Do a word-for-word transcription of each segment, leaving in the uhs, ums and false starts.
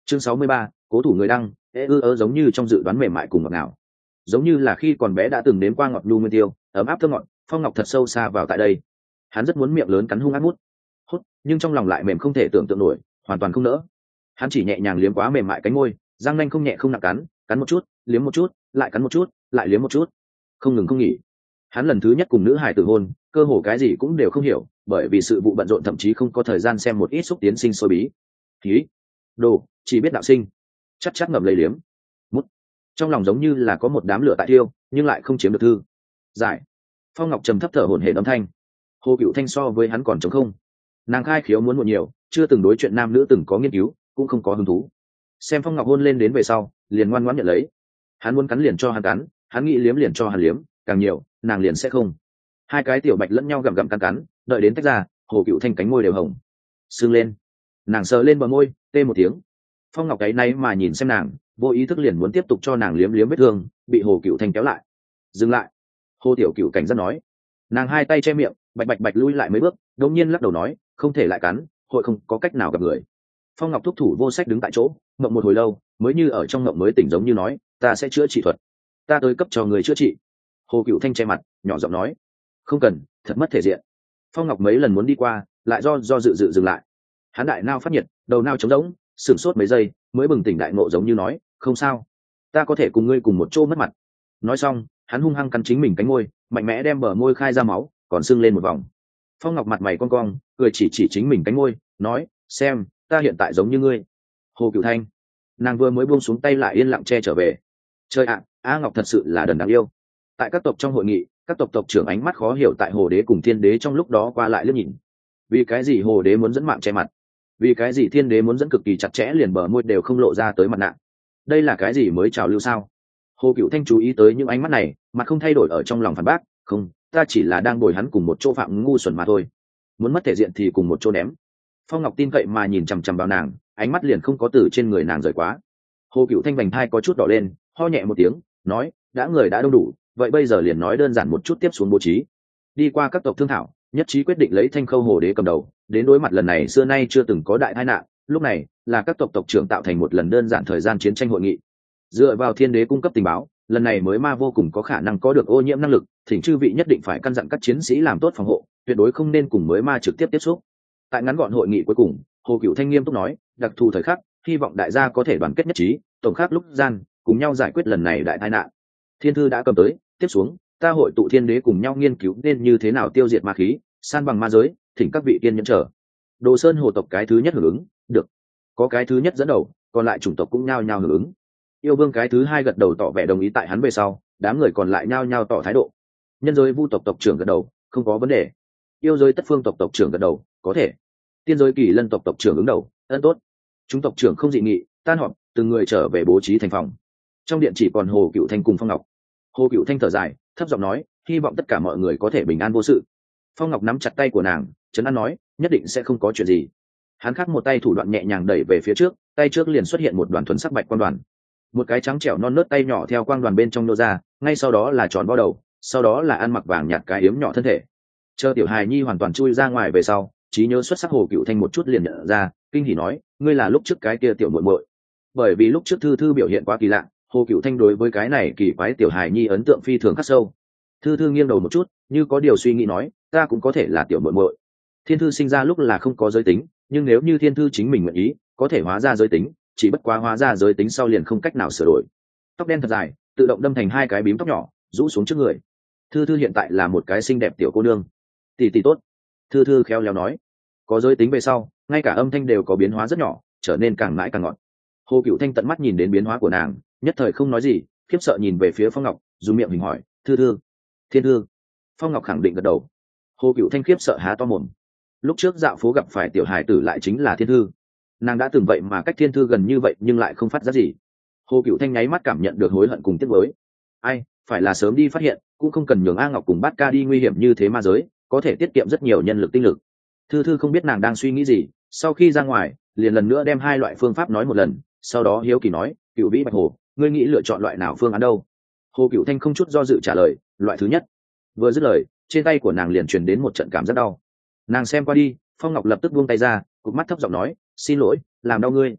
chương sáu mươi ba, cố thủ người đăng. Ê ư ớ giống như trong dự đoán mềm mại cùng ngọt ngào, giống như là khi còn bé đã từng nếm qua ngọt nhu nguyên tiêu, ấm áp thơm ngọt. Phong Ngọc thật sâu xa vào tại đây, hắn rất muốn miệng lớn cắn hung ác mút hút, nhưng trong lòng lại mềm không thể tưởng tượng nổi, hoàn toàn không nỡ. Hắn chỉ nhẹ nhàng liếm quá mềm mại cánh môi, răng nanh không nhẹ không nặng cắn, cắn một chút, liếm một chút, lại cắn một chút, lại liếm một chút, không ngừng không nghỉ. Hắn lần thứ nhất cùng nữ hài tử hôn, cơ hồ cái gì cũng đều không hiểu, bởi vì sự vụ bận rộn thậm chí không có thời gian xem một ít xúc tiến sinh sôi bí khí đồ, chỉ biết đạo sinh chắc chắc ngậm lấy liếm mút. Trong lòng giống như là có một đám lửa tại thiêu, nhưng lại không chiếm được thư giải. Phong Ngọc trầm thấp thở hổn hển âm thanh. Hồ Cựu Thanh so với hắn còn trống không, nàng khai khiếu muốn một nhiều, chưa từng đối chuyện nam nữ từng có nghiên cứu, cũng không có hứng thú. Xem Phong Ngọc hôn lên đến về sau, liền ngoan ngoãn nhận lấy. Hắn muốn cắn liền cho hắn cắn, hắn nghĩ liếm liền cho hắn liếm, càng nhiều nàng liền sẽ không. Hai cái tiểu bạch lẫn nhau gặm gặm cắn cắn, đợi đến tách ra, Hồ Cựu Thanh cánh môi đều hồng sưng lên. Nàng sờ lên bờ môi, tê một tiếng. Phong Ngọc cái nay mà nhìn xem nàng, vô ý thức liền muốn tiếp tục cho nàng liếm liếm vết thương, bị Hồ Cựu Thanh kéo lại. Dừng lại. Hồ Tiểu Cựu cảnh giác nói. Nàng hai tay che miệng, bạch bạch bạch lui lại mấy bước, đột nhiên lắc đầu nói, không thể lại cắn, hội không có cách nào gặp người. Phong Ngọc thúc thủ vô sách đứng tại chỗ, ngậm một hồi lâu, mới như ở trong ngậm mới tỉnh giống như nói, ta sẽ chữa trị thuật, ta tới cấp cho người chữa trị. Hồ Cựu Thanh che mặt, nhỏ giọng nói, không cần, thật mất thể diện. Phong Ngọc mấy lần muốn đi qua, lại do do dự dự dừng lại. Hắn đại nao phát nhiệt, đầu nao trống rỗng, sửng sốt mấy giây, mới bừng tỉnh đại ngộ giống như nói, không sao, ta có thể cùng ngươi cùng một chỗ mất mặt. Nói xong, hắn hung hăng cắn chính mình cánh môi, mạnh mẽ đem bờ môi khai ra máu, còn sưng lên một vòng. Phong Ngọc mặt mày cong cong, cười chỉ chỉ chính mình cánh môi, nói, xem, ta hiện tại giống như ngươi. Hồ Cựu Thanh, nàng vừa mới buông xuống tay lại yên lặng che trở về. Trời ạ, A Ngọc thật sự là đần đáng yêu. Tại các tộc trong hội nghị, các tộc tộc trưởng ánh mắt khó hiểu tại Hồ Đế cùng Thiên Đế trong lúc đó qua lại liếc nhìn. Vì cái gì Hồ Đế muốn dẫn mạng che mặt? Vì cái gì Thiên Đế muốn dẫn cực kỳ chặt chẽ liền bờ môi đều không lộ ra tới mặt nạ? Đây là cái gì mới trào lưu sao? Hồ Cựu Thanh chú ý tới những ánh mắt này, mặt không thay đổi ở trong lòng phản bác, không, ta chỉ là đang bồi hắn cùng một chỗ phạm ngu xuẩn mà thôi. Muốn mất thể diện thì cùng một chỗ ném. Phong Ngọc tin cậy mà nhìn chằm chằm vào nàng, ánh mắt liền không có từ trên người nàng rời quá. Hồ Cựu Thanh vành thai có chút đỏ lên, ho nhẹ một tiếng, nói, đã người đã đông đủ, vậy bây giờ liền nói đơn giản một chút tiếp xuống bố trí. Đi qua các tộc thương thảo, nhất trí quyết định lấy Thanh Khâu Hồ Đế cầm đầu, đến đối mặt lần này xưa nay chưa từng có đại tai nạn, lúc này là các tộc tộc trưởng tạo thành một lần đơn giản thời gian chiến tranh hội nghị. Dựa vào Thiên Đế cung cấp tình báo, lần này mới ma vô cùng có khả năng có được ô nhiễm năng lực, thỉnh chư vị nhất định phải căn dặn các chiến sĩ làm tốt phòng hộ, tuyệt đối không nên cùng mới ma trực tiếp tiếp xúc. Tại ngắn gọn hội nghị cuối cùng, Hồ Cựu Thanh nghiêm túc nói, đặc thù thời khắc, hy vọng đại gia có thể đoàn kết nhất trí, tổng khắc lúc gian, cùng nhau giải quyết lần này đại tai nạn. Thiên thư đã cầm tới, tiếp xuống, ta hội tụ Thiên Đế cùng nhau nghiên cứu nên như thế nào tiêu diệt ma khí, san bằng ma giới, thỉnh các vị kiên nhẫn chờ. Đồ Sơn Hồ tộc cái thứ nhất hưởng ứng, được. Có cái thứ nhất dẫn đầu, còn lại chủng tộc cũng nhao nhao hưởng ứng. Yêu Vương cái thứ hai gật đầu tỏ vẻ đồng ý tại hắn về sau, đám người còn lại nhao nhao tỏ thái độ. Nhân giới Vu tộc tộc trưởng gật đầu, không có vấn đề. Yêu giới Tất Phương tộc tộc trưởng gật đầu, có thể. Tiên giới Kỳ Lân tộc tộc trưởng ứng đầu, ân tốt. Chúng tộc trưởng không dị nghị, tan họp, từng người trở về bố trí thành phòng. Trong điện chỉ còn Hồ Cựu Thanh cùng Phong Ngọc. Hồ Cựu Thanh thở dài, thấp giọng nói, hy vọng tất cả mọi người có thể bình an vô sự. Phong Ngọc nắm chặt tay của nàng, trấn an nói, nhất định sẽ không có chuyện gì. Hắn khắc một tay thủ đoạn nhẹ nhàng đẩy về phía trước, tay trước liền xuất hiện một đoàn thuần sắc bạch quan đoàn. Một cái trắng trẻo non nớt tay nhỏ theo quang đoàn bên trong nô ra, ngay sau đó là tròn vo đầu, sau đó là ăn mặc vàng nhạt cái yếm nhỏ thân thể. Chờ tiểu hài nhi hoàn toàn chui ra ngoài về sau, trí nhớ xuất sắc Hồ Cựu Thanh một chút liền nhận ra, kinh hỉ nói, ngươi là lúc trước cái kia tiểu muội muội. Bởi vì lúc trước thư thư biểu hiện quá kỳ lạ, Hồ Cựu Thanh đối với cái này kỳ quái tiểu hài nhi ấn tượng phi thường khắc sâu. Thư thư nghiêng đầu một chút, như có điều suy nghĩ nói, ta cũng có thể là tiểu muội muội. Thiên thư sinh ra lúc là không có giới tính, nhưng nếu như thiên thư chính mình nguyện ý, có thể hóa ra giới tính, chỉ bất quá hóa ra giới tính sau liền không cách nào sửa đổi. Tóc đen thật dài, tự động đâm thành hai cái bím tóc nhỏ, rũ xuống trước người. Thư thư hiện tại là một cái xinh đẹp tiểu cô nương. Tỷ tỷ tốt. Thư thư khéo léo nói, có giới tính về sau, ngay cả âm thanh đều có biến hóa rất nhỏ, trở nên càng mãi càng ngọt. Hồ Cựu Thanh tận mắt nhìn đến biến hóa của nàng, nhất thời không nói gì, khiếp sợ nhìn về phía Phong Ngọc, dùng miệng hình hỏi, thư thư, thiên thư. Phong Ngọc khẳng định gật đầu. Hồ Cựu Thanh khiếp sợ há to mồm. Lúc trước dạo phố gặp phải tiểu hài tử lại chính là thiên thư. Nàng đã từng vậy mà cách thiên thư gần như vậy nhưng lại không phát giác gì. Hồ Cựu Thanh nháy mắt cảm nhận được hối hận cùng tiếc nuối. Ai, phải là sớm đi phát hiện, cũng không cần nhường A Ngọc cùng Bát Ca đi nguy hiểm như thế ma giới, có thể tiết kiệm rất nhiều nhân lực tinh lực. Thư thư không biết nàng đang suy nghĩ gì, sau khi ra ngoài, liền lần nữa đem hai loại phương pháp nói một lần, sau đó hiếu kỳ nói, Cựu Vĩ Bạch Hồ, ngươi nghĩ lựa chọn loại nào phương án đâu? Hồ Cựu Thanh không chút do dự trả lời, loại thứ nhất. Vừa dứt lời, trên tay của nàng liền truyền đến một trận cảm giác đau. Nàng xem qua đi, Phong Ngọc lập tức buông tay ra, cụp mắt thấp giọng nói, xin lỗi, làm đau ngươi.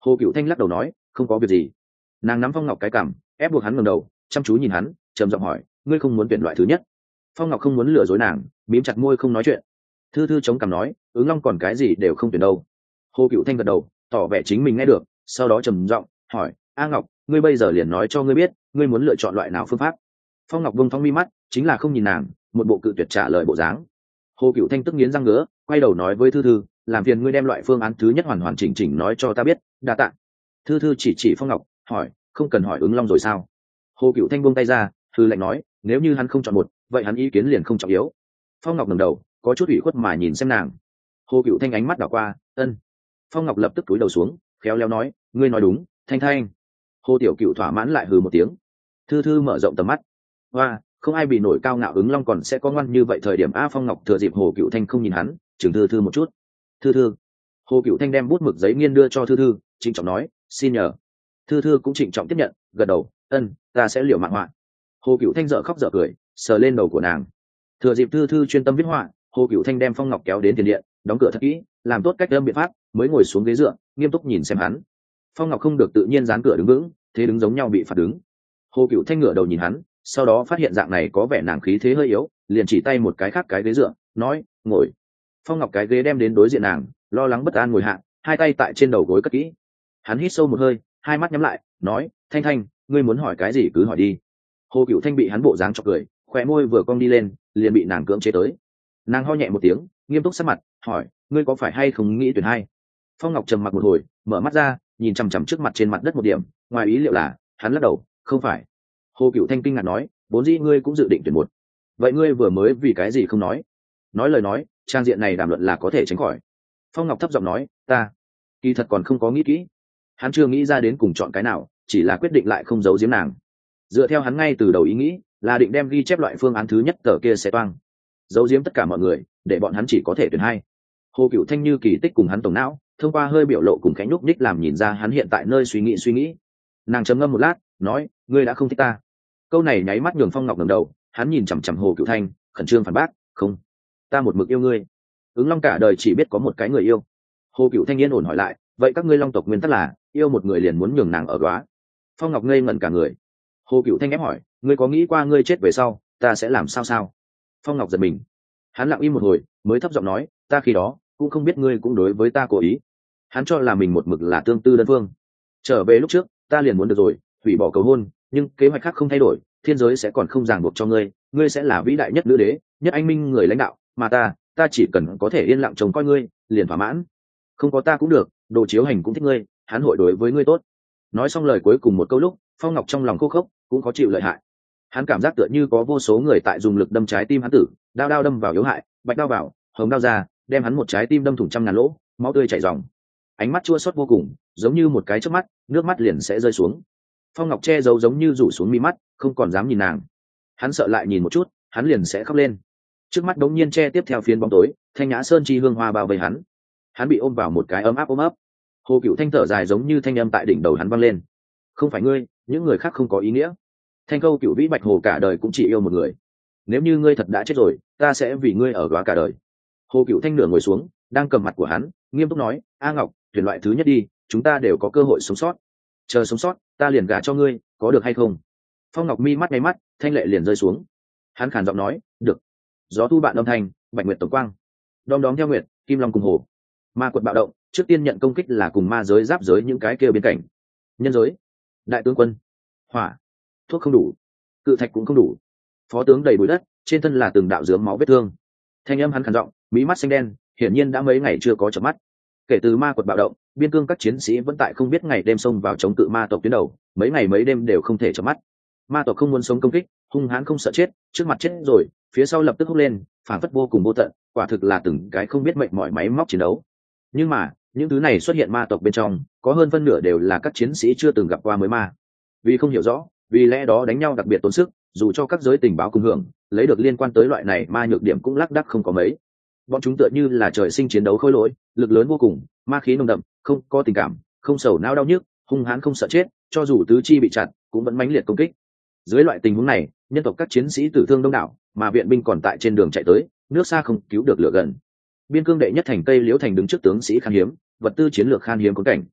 Hồ Cựu Thanh lắc đầu nói không có việc gì. Nàng nắm Phong Ngọc cái cằm, ép buộc hắn ngẩng đầu chăm chú nhìn hắn, trầm giọng hỏi ngươi không muốn tuyển loại thứ nhất? Phong Ngọc không muốn lừa dối nàng, mím chặt môi không nói chuyện. Thư Thư chống cằm nói ứng long còn cái gì đều không tuyển đâu. Hồ Cựu Thanh gật đầu tỏ vẻ chính mình nghe được, sau đó trầm giọng hỏi a Ngọc, ngươi bây giờ liền nói cho ngươi biết ngươi muốn lựa chọn loại nào phương pháp. Phong Ngọc vung thong mi mắt, chính là không nhìn nàng, một bộ cự tuyệt trả lời bộ dáng. Hồ Cựu Thanh tức nghiến răng ngứa, quay đầu nói với Thư Thư làm phiền ngươi đem loại phương án thứ nhất hoàn hoàn chỉnh chỉnh nói cho ta biết, đa tạ. Thư Thư chỉ chỉ Phong Ngọc hỏi không cần hỏi ứng long rồi sao? Hồ Cựu Thanh buông tay ra, thư lạnh nói nếu như hắn không chọn một vậy hắn ý kiến liền không trọng yếu. Phong Ngọc ngẩng đầu có chút ủy khuất mà nhìn xem nàng. Hồ Cựu Thanh ánh mắt đảo qua, ân. Phong Ngọc lập tức cúi đầu xuống, khéo léo nói ngươi nói đúng, Thanh Thanh. Hồ Tiểu Cựu thỏa mãn lại hừ một tiếng. Thư Thư mở rộng tầm mắt, hoa, không ai bị nổi cao ngạo ứng long còn sẽ có ngoan như vậy thời điểm. A Phong Ngọc thừa dịp Hồ Cựu Thanh không nhìn hắn, chừng Thư Thư một chút. Thư Thư. Hồ Cựu Thanh đem bút mực giấy nghiên đưa cho Thư Thư, trịnh trọng nói xin nhờ. Thư Thư cũng trịnh trọng tiếp nhận, gật đầu, ân, ta sẽ liều mạng họa. Hồ Cựu Thanh dở khóc dở cười, sờ lên đầu của nàng. Thừa dịp Thư Thư chuyên tâm viết họa, Hồ Cựu Thanh đem Phong Ngọc kéo đến tiền điện, đóng cửa thật kỹ, làm tốt cách âm biện pháp, mới ngồi xuống ghế dựa, nghiêm túc nhìn xem hắn. Phong Ngọc không được tự nhiên dán cửa đứng vững, thế đứng giống nhau bị phạt đứng. Hồ Cựu Thanh ngửa đầu nhìn hắn, sau đó phát hiện dạng này có vẻ nàng khí thế hơi yếu, liền chỉ tay một cái khác cái ghế dựa, nói ngồi. Phong Ngọc cái ghế đem đến đối diện nàng, lo lắng bất an ngồi hạ, hai tay tại trên đầu gối cất kỹ. Hắn hít sâu một hơi, hai mắt nhắm lại, nói Thanh Thanh, ngươi muốn hỏi cái gì cứ hỏi đi. Hồ Cựu Thanh bị hắn bộ dáng chọc cười, khóe môi vừa cong đi lên, liền bị nàng cưỡng chế tới. Nàng ho nhẹ một tiếng, nghiêm túc sắc mặt, hỏi ngươi có phải hay không nghĩ tuyển hai? Phong Ngọc trầm mặc một hồi, mở mắt ra, nhìn chằm chằm trước mặt trên mặt đất một điểm, ngoài ý liệu là hắn lắc đầu, không phải. Hồ Cựu Thanh kinh ngạc nói vốn dĩ ngươi cũng dự định tuyển một, vậy ngươi vừa mới vì cái gì không nói? Nói lời nói trang diện này đàm luận là có thể tránh khỏi. Phong Ngọc thấp giọng nói ta kỳ thật còn không có nghĩ kỹ. Hắn chưa nghĩ ra đến cùng chọn cái nào, chỉ là quyết định lại không giấu giếm nàng. Dựa theo hắn ngay từ đầu ý nghĩ là định đem ghi chép loại phương án thứ nhất tờ kia sẽ toang, giấu giếm tất cả mọi người để bọn hắn chỉ có thể tuyển hai. Hồ Cựu Thanh như kỳ tích cùng hắn tổng não, thông qua hơi biểu lộ cùng khẽ nhúc nhích làm nhìn ra hắn hiện tại nơi suy nghĩ suy nghĩ. Nàng trầm ngâm một lát, nói ngươi đã không thích ta. Câu này nháy mắt nhường Phong Ngọc ngẩng đầu, hắn nhìn chằm chằm Hồ Cựu Thanh, khẩn trương phản bác, không, ta một mực yêu ngươi. Ứng long cả đời chỉ biết có một cái người yêu. Hồ Cựu Thanh yên ổn hỏi lại, vậy các ngươi long tộc nguyên tắc là yêu một người liền muốn nhường nàng ở góa? Phong Ngọc ngây ngẩn cả người. Hồ Cựu Thanh ép hỏi, ngươi có nghĩ qua ngươi chết về sau ta sẽ làm sao sao? Phong Ngọc giật mình, hắn lặng im một hồi mới thấp giọng nói, ta khi đó cũng không biết ngươi cũng đối với ta cố ý. Hắn cho là mình một mực là tương tư đơn phương. Trở về lúc trước ta liền muốn được rồi, hủy bỏ cầu hôn, nhưng kế hoạch khác không thay đổi, thiên giới sẽ còn không ràng buộc cho ngươi, ngươi sẽ là vĩ đại nhất nữ đế, nhất anh minh người lãnh đạo, mà ta ta chỉ cần có thể yên lặng trông coi ngươi liền thỏa mãn. Không có ta cũng được, Đồ Chiếu Hành cũng thích ngươi, hắn hội đối với ngươi tốt. Nói xong lời cuối cùng một câu lúc, Phong Ngọc trong lòng khô khốc, cũng có chịu lợi hại. Hắn cảm giác tựa như có vô số người tại dùng lực đâm trái tim hắn tử, đao đao đâm vào yếu hại, bạch đao vào, hồng đao ra, đem hắn một trái tim đâm thủng trăm ngàn lỗ, máu tươi chảy ròng. Ánh mắt chua xót vô cùng, giống như một cái chớp mắt, nước mắt liền sẽ rơi xuống. Phong Ngọc che giấu giống như rủ xuống mi mắt, không còn dám nhìn nàng. Hắn sợ lại nhìn một chút, hắn liền sẽ khóc lên. Trước mắt đống nhiên che tiếp theo phiến bóng tối, thanh nhã sơn chi hương hoa bao vây hắn. Hắn bị ôm vào một cái ấm áp ôm ấp. Hồ Cựu Thanh thở dài giống như thanh âm tại đỉnh đầu hắn vang lên. Không phải ngươi, những người khác không có ý nghĩa. Thanh Câu Cựu Vĩ Bạch Hồ cả đời cũng chỉ yêu một người. Nếu như ngươi thật đã chết rồi, ta sẽ vì ngươi ở góa cả đời. Hồ Cựu Thanh nửa ngồi xuống, đang cầm mặt của hắn, nghiêm túc nói, A Ngọc, tuyển loại thứ nhất đi, chúng ta đều có cơ hội sống sót. Chờ sống sót, ta liền gả cho ngươi, có được hay không? Phong Ngọc mi mắt nháy mắt, thanh lệ liền rơi xuống. Hắn khàn giọng nói, được. Gió thu bạn âm thanh, bạch nguyệt tổng quang, đom đóm theo nguyệt, kim long cùng hồ. Ma quật bạo động, trước tiên nhận công kích là cùng ma giới giáp giới những cái kia bên cạnh. Nhân giới, đại tướng quân, hỏa, thuốc không đủ, cự thạch cũng không đủ. Phó tướng đầy bụi đất, trên thân là từng đạo dướng máu vết thương. Thanh âm hắn khàn giọng, mí mắt xanh đen, hiển nhiên đã mấy ngày chưa có chợp mắt. Kể từ ma quật bạo động, biên cương các chiến sĩ vẫn tại không biết ngày đêm xông vào chống cự ma tộc tuyến đầu, mấy ngày mấy đêm đều không thể chợp mắt. Ma tộc không muốn sống công kích, hung hãn không sợ chết, trước mặt chết rồi, phía sau lập tức húc lên, phản phất vô cùng vô tận, quả thực là từng cái không biết mệnh mọi máy móc chiến đấu. Nhưng mà những thứ này xuất hiện ma tộc bên trong, có hơn phân nửa đều là các chiến sĩ chưa từng gặp qua mới ma. Vì không hiểu rõ, vì lẽ đó đánh nhau đặc biệt tốn sức, dù cho các giới tình báo cùng hưởng lấy được liên quan tới loại này ma nhược điểm cũng lác đác không có mấy. Bọn chúng tựa như là trời sinh chiến đấu khôi lỗi, lực lớn vô cùng, ma khí nồng đậm, không có tình cảm, không sầu não đau nhức, hung hãn không sợ chết, cho dù tứ chi bị chặt cũng vẫn mãnh liệt công kích. Dưới loại tình huống này, nhân tộc các chiến sĩ tử thương đông đảo, mà viện binh còn tại trên đường chạy tới, nước xa không cứu được lửa gần. Biên cương đệ nhất thành Tây Liễu thành đứng trước tướng sĩ khan hiếm, vật tư chiến lược khan hiếm khốn cảnh.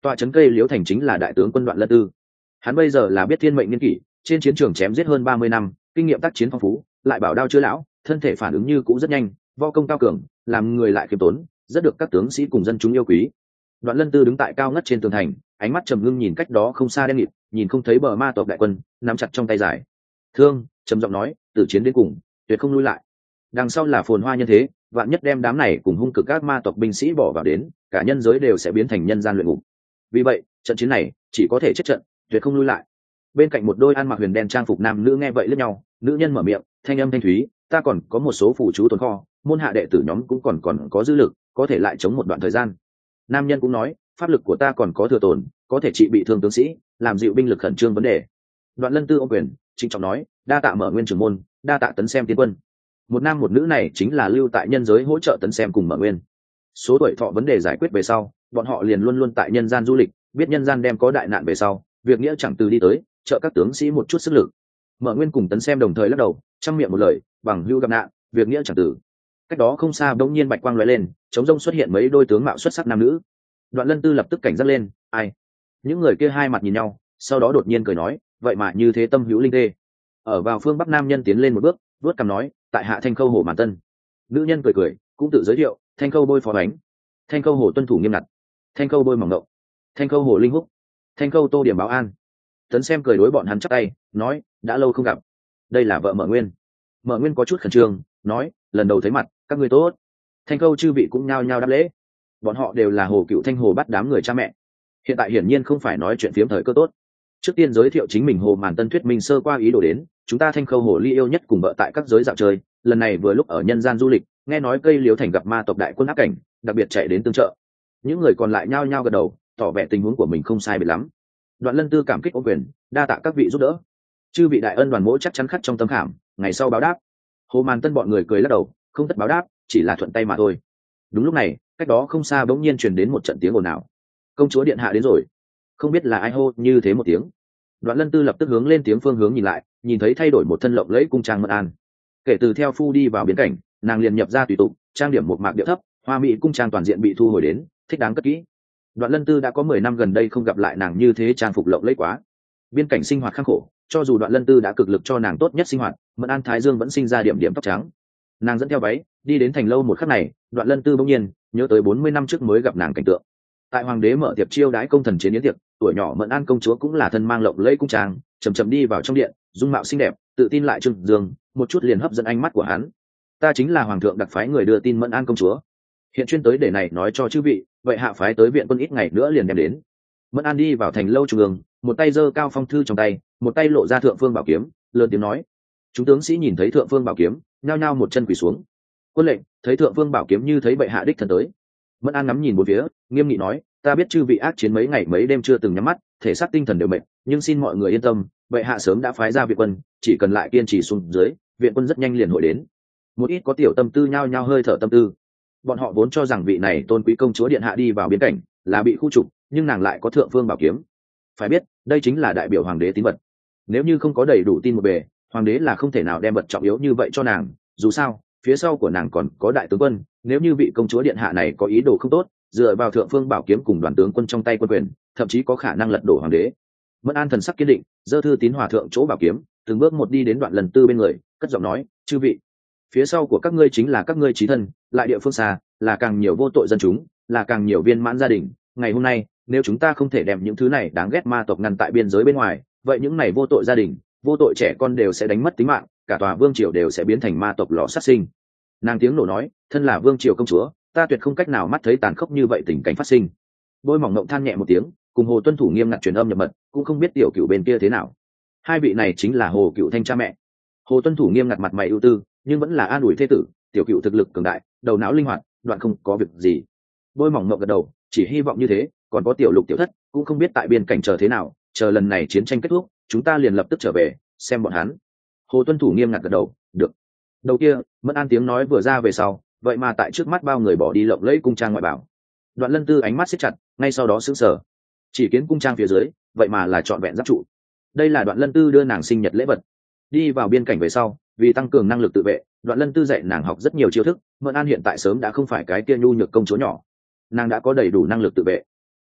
tọa trấn cây liễu thành chính là đại tướng quân Đoạn Lân Tư. Hắn bây giờ là biết thiên mệnh niên kỷ, trên chiến trường chém giết hơn ba mươi năm, kinh nghiệm tác chiến phong phú, lại bảo đao chữa lão, thân thể phản ứng như cũ rất nhanh, võ công cao cường, làm người lại khiêm tốn, rất được các tướng sĩ cùng dân chúng yêu quý. Đoạn Lân Tư đứng tại cao ngất trên tường thành, ánh mắt trầm ngưng nhìn cách đó không xa đen nghịt, nhìn không thấy bờ ma tộc đại quân, nắm chặt trong tay dài thương, trầm giọng nói, tử chiến đến cùng, tuyệt không lui lại. Đằng sau là phồn hoa nhân thế, vạn nhất đem đám này cùng hung cực các ma tộc binh sĩ bỏ vào đến, cả nhân giới đều sẽ biến thành nhân gian luyện ngục. Vì vậy, trận chiến này chỉ có thể chết trận, tuyệt không lui lại. Bên cạnh một đôi ăn mặc huyền đen trang phục nam nữ nghe vậy lẫn nhau, nữ nhân mở miệng, thanh âm thanh thúy, ta còn có một số phụ chú tồn kho, môn hạ đệ tử nhóm cũng còn còn có dư lực, có thể lại chống một đoạn thời gian. Nam nhân cũng nói, pháp lực của ta còn có thừa tồn, có thể trị bị thương tướng sĩ, làm dịu binh lực khẩn trương vấn đề. Đoạn Lân Tư ôm quyền, trịnh trọng nói, đa tạ Mở Nguyên trưởng môn, đa tạ Tấn Xem tiến quân. Một nam một nữ này chính là lưu tại nhân giới hỗ trợ Tấn Xem cùng Mở Nguyên. Số tuổi thọ vấn đề giải quyết về sau, bọn họ liền luôn luôn tại nhân gian du lịch, biết nhân gian đem có đại nạn về sau, việc nghĩa chẳng từ đi tới, trợ các tướng sĩ một chút sức lực. Mở Nguyên cùng Tấn Xem đồng thời lắc đầu, trong miệng một lời, bằng hữu gặp nạn, việc nghĩa chẳng từ. Cách đó không xa bỗng nhiên bạch quang lóe lên, chống rông xuất hiện mấy đôi tướng mạo xuất sắc nam nữ. Đoạn Lân Tư lập tức cảnh giác lên, ai? Những người kia hai mặt nhìn nhau, sau đó đột nhiên cười nói, vậy mà như thế tâm hữu linh tê. Ở vào phương bắc nam nhân tiến lên một bước, vuốt cằm nói, tại hạ Thanh Khâu Hồ Màn Tân. Nữ nhân cười cười, cũng tự giới thiệu, Thanh Khâu bôi phó bánh, Thanh Khâu Hồ tuân thủ nghiêm ngặt, Thanh Khâu bôi mỏng ngậu, Thanh Khâu Hồ linh húc, Thanh Khâu Tô Điểm báo an. Tấn Xem cười đối bọn hắn chắp tay, nói, đã lâu không gặp. Đây là vợ Mở Nguyên. Mở Nguyên có chút khẩn trương, nói, lần đầu thấy mặt, các ngươi tốt. Thanh Khâu chư vị cũng nhao nhao đáp lễ. Bọn họ đều là Hồ Cựu Thanh Hồ bắt đám người cha mẹ. Hiện tại hiển nhiên không phải nói chuyện phiếm thời cơ tốt. Trước tiên giới thiệu chính mình Hồ Màn Tân thuyết minh sơ qua ý đồ đến, chúng ta Thanh Khâu Hồ Ly yêu nhất cùng vợ tại các giới dạo chơi, lần này vừa lúc ở nhân gian du lịch, nghe nói cây liễu thành gặp ma tộc đại quân áp cảnh, đặc biệt chạy đến tương trợ. Những người còn lại nhao nhao gật đầu, tỏ vẻ tình huống của mình không sai biệt lắm. Đoạn Lân Tư cảm kích ôm quyền, đa tạ các vị giúp đỡ. Chư vị đại ân đoàn mỗi chắc chắn khắc trong tâm khảm, ngày sau báo đáp. Hồ Màn Tân bọn người cười lắc đầu, không tất báo đáp, chỉ là thuận tay mà thôi. Đúng lúc này, cách đó không xa bỗng nhiên truyền đến một trận tiếng ồn ào. Công chúa điện hạ đến rồi. Không biết là ai hô như thế một tiếng. Đoạn Lân Tư lập tức hướng lên tiếng phương hướng nhìn lại, nhìn thấy thay đổi một thân lộng lẫy cung trang Mẫn An. Kể từ theo phu đi vào biến cảnh, nàng liền nhập ra tùy tục, trang điểm một mạc điệu thấp, hoa mỹ cung trang toàn diện bị thu hồi đến, thích đáng cất kỹ. Đoạn Lân Tư đã có mười năm gần đây không gặp lại nàng như thế trang phục lộng lẫy quá. Biên cảnh sinh hoạt khắc khổ, cho dù Đoạn Lân Tư đã cực lực cho nàng tốt nhất sinh hoạt, Mẫn An Thái Dương vẫn sinh ra điểm điểm tóc trắng. Nàng dẫn theo váy, đi đến thành lâu một khắc này, Đoạn Lân Tư bỗng nhiên nhớ tới bốn mươi năm trước mới gặp nàng cảnh tượng. Tại hoàng đế mở tiệc chiêu đãi công thần chiến yến tiệc, tuổi nhỏ Mẫn An công chúa cũng là thân mang lộng lẫy cung trang, chậm chậm đi vào trong điện, dung mạo xinh đẹp, tự tin lại trưng dương, một chút liền hấp dẫn ánh mắt của hắn. Ta chính là hoàng thượng đặc phái người đưa tin Mẫn An công chúa, hiện chuyên tới để này nói cho chư vị, vậy hạ phái tới viện quân ít ngày nữa liền đem đến. Mẫn An đi vào thành lâu trung ương, một tay giơ cao phong thư trong tay, một tay lộ ra thượng phương bảo kiếm, lớn tiếng nói. Chúng tướng sĩ nhìn thấy thượng phương bảo kiếm, nhao nhao một chân quỳ xuống. Quân lệnh, thấy thượng phương bảo kiếm như thấy bệ hạ đích thân tới. Mẫn An ngắm nhìn một phía, nghiêm nghị nói, ta biết chư vị ác chiến mấy ngày mấy đêm chưa từng nhắm mắt, thể xác tinh thần đều mệt, nhưng xin mọi người yên tâm, bệ hạ sớm đã phái ra viện quân, chỉ cần lại kiên trì xuống dưới, viện quân rất nhanh liền hội đến. Một ít có tiểu tâm tư nhao nhao hơi thở tâm tư. Bọn họ vốn cho rằng vị này tôn quý công chúa điện hạ đi vào biên cảnh là bị khu trục, nhưng nàng lại có thượng phương bảo kiếm. Phải biết, đây chính là đại biểu hoàng đế tín vật. Nếu như không có đầy đủ tin một bề, hoàng đế là không thể nào đem vật trọng yếu như vậy cho nàng. Dù sao, phía sau của nàng còn có đại tướng quân, nếu như vị công chúa điện hạ này có ý đồ không tốt, dựa vào thượng phương bảo kiếm cùng đoàn tướng quân trong tay quân quyền, thậm chí có khả năng lật đổ hoàng đế. Mẫn An thần sắc kiên định, giơ thư tín hòa thượng chỗ bảo kiếm, từng bước một đi đến Đoạn Lân Tư bên người, cất giọng nói, chư vị, phía sau của các ngươi chính là các ngươi chí thân, lại địa phương xa, là càng nhiều vô tội dân chúng, là càng nhiều viên mãn gia đình. Ngày hôm nay, nếu chúng ta không thể đem những thứ này đáng ghét ma tộc ngăn tại biên giới bên ngoài, vậy những này vô tội gia đình, vô tội trẻ con đều sẽ đánh mất tính mạng, cả tòa vương triều đều sẽ biến thành ma tộc lò sát sinh. Nàng tiếng nổ nói, thân là vương triều công chúa, ta tuyệt không cách nào mắt thấy tàn khốc như vậy tình cảnh phát sinh. Bôi mỏng ngộng than nhẹ một tiếng, cùng Hồ tuân thủ nghiêm ngặt truyền âm nhập mật, cũng không biết tiểu cửu bên kia thế nào. Hai vị này chính là Hồ Cựu Thanh cha mẹ. Hồ tuân thủ nghiêm ngặt mặt mày ưu tư, nhưng vẫn là an ủi thế tử, tiểu cựu thực lực cường đại, đầu não linh hoạt, đoạn không có việc gì. Bôi mỏng ngộng gật đầu, chỉ hy vọng như thế, còn có tiểu lục tiểu thất, cũng không biết tại biên cảnh chờ thế nào, chờ lần này chiến tranh kết thúc, chúng ta liền lập tức trở về, xem bọn hắn. Hồ tuân thủ nghiêm ngặt gật đầu, được. Đầu kia, Mẫn An tiếng nói vừa ra về sau, vậy mà tại trước mắt bao người bỏ đi lộng lẫy cung trang ngoại bảo. Đoạn Lân Tư ánh mắt siết chặt, ngay sau đó sững sờ. Chỉ kiến cung trang phía dưới, vậy mà là trọn vẹn giáp trụ. Đây là Đoạn Lân Tư đưa nàng sinh nhật lễ vật. Đi vào biên cảnh về sau, vì tăng cường năng lực tự vệ, Đoạn Lân Tư dạy nàng học rất nhiều chiêu thức. Mẫn An hiện tại sớm đã không phải cái kia nhu nhược công chúa nhỏ, nàng đã có đầy đủ năng lực tự vệ.